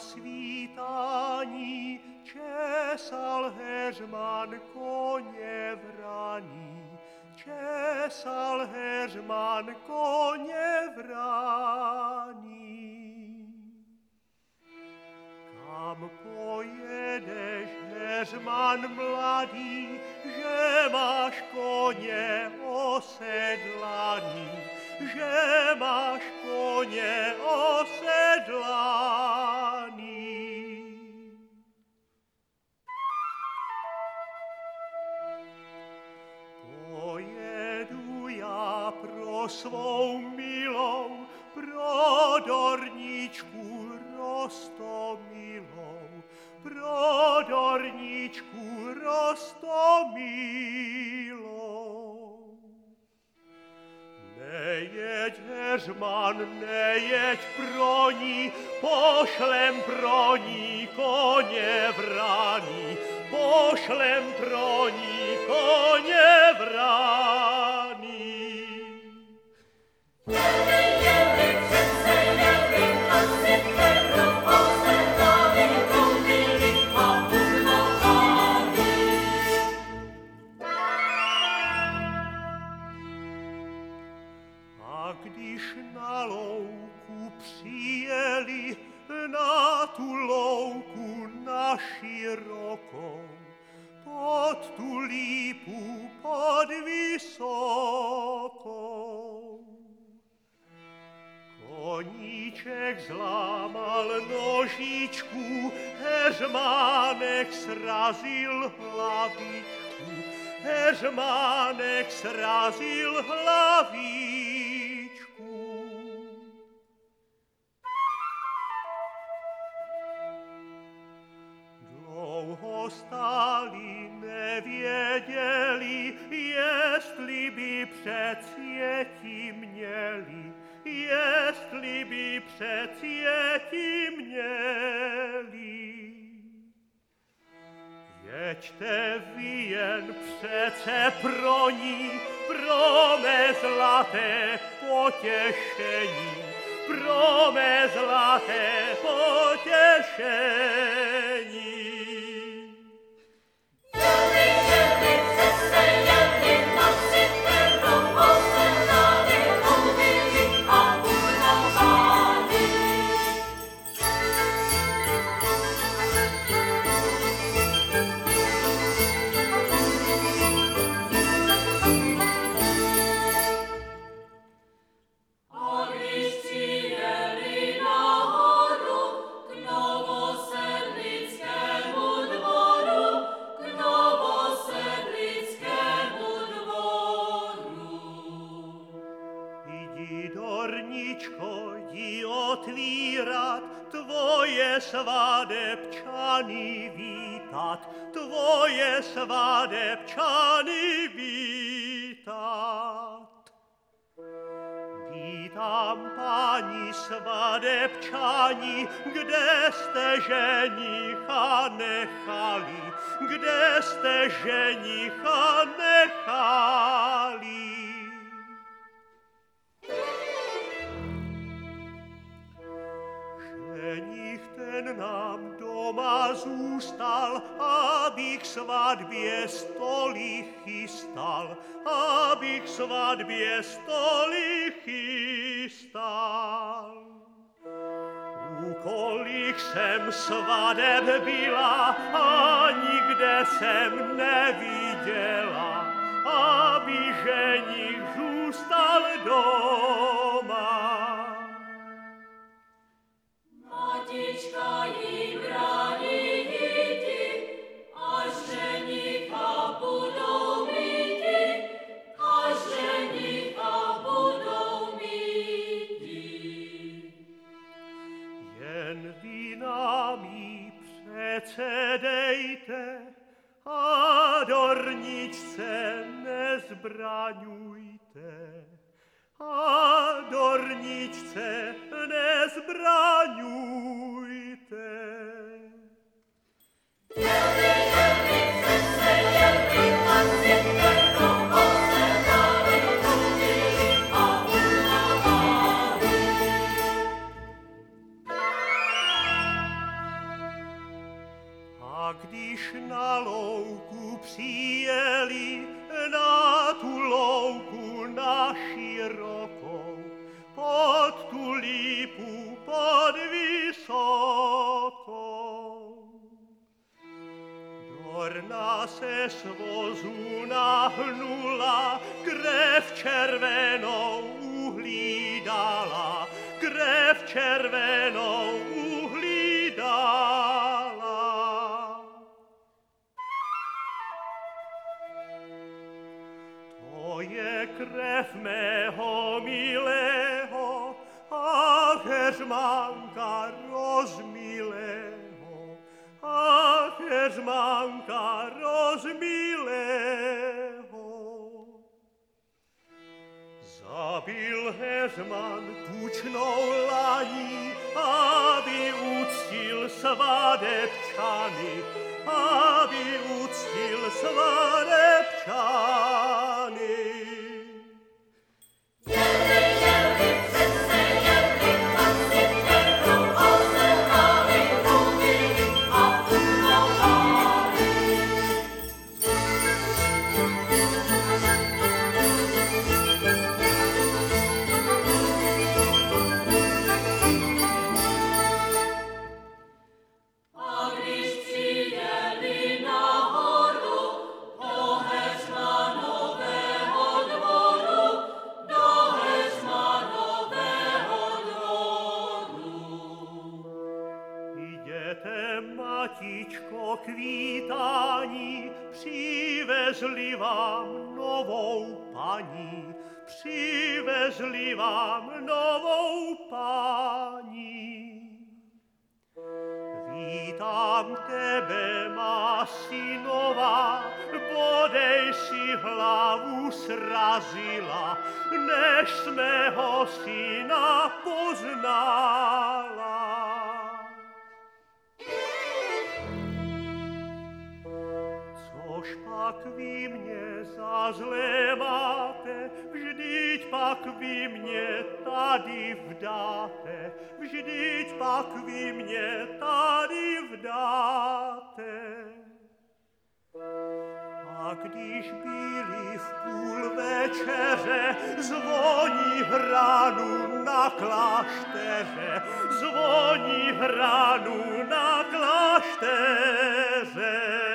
svítání česal heřman koně vraní, česal heřman koně vraní. Kam pojedeš, heřman mladý, že máš koně osedlaný, že máš koně osedlaný. Pojedu já pro svou milou, pro dorničku Rostomilou, pro dorničku Rostomilou. Nejeď, heřman, nejeď pro ní, pošlem pro ní koně vraní, pošlem pro ní koně vraní. A když na louku přijeli, na tu louku na širokou, pod tu lípu pod vysokou. Koníček zlámal nožičku, heřmánek srazil hlavičku, heřmánek srazil hlavičku. Dlouho stáli, nevěděli, jestli by předsvětí měli, jestli by předsvětí měli. Jeďte vy jen přece pro ní, pro mé zlaté potěšení, pro mé zlaté potěšení. Dorničko, jdi otvírat, tvoje svadebčany vítat, tvoje svadebčany vítat. Vítám, páni svadebčani, kde jste ženicha nechali, kde jste ženicha nechali. Ženich ten nám doma zůstal, abych svatbě stoly chystal, abych svatbě stoly chystal. U kolik jsem svadeb byla a nikde jsem neviděla, aby ženich zůstal doma. Matička jí brání jít, až ženicha budou mít, až ženicha budou mít. Jen vy nám jí přece dejte a dorničce nezbraňujte. A dorničce nezbraňujte. Žena se z vozu nahnula, krev červenou uhlídala, krev červenou uhlídala. To je krev mého milého a heřmanka rozmilého. Ach, heřmanka rozmilého. Zabil heřman tučnou laní, aby uctil svadebčany, aby uctil svadebčany. Matičko, k vítání přivezli vám novou paní, přivezli vám novou paní. Vítám tebe, má synová, bodej si hlavu srazila, než jsme ho syna poznala. Což pak vy mě za zlé máte, vždyť pak vy mě tady vdáte, vždyť pak vy mě tady vdáte. A když byli v půl večeře, zvoní hranu na klášteře, zvoní hranu na klášteře.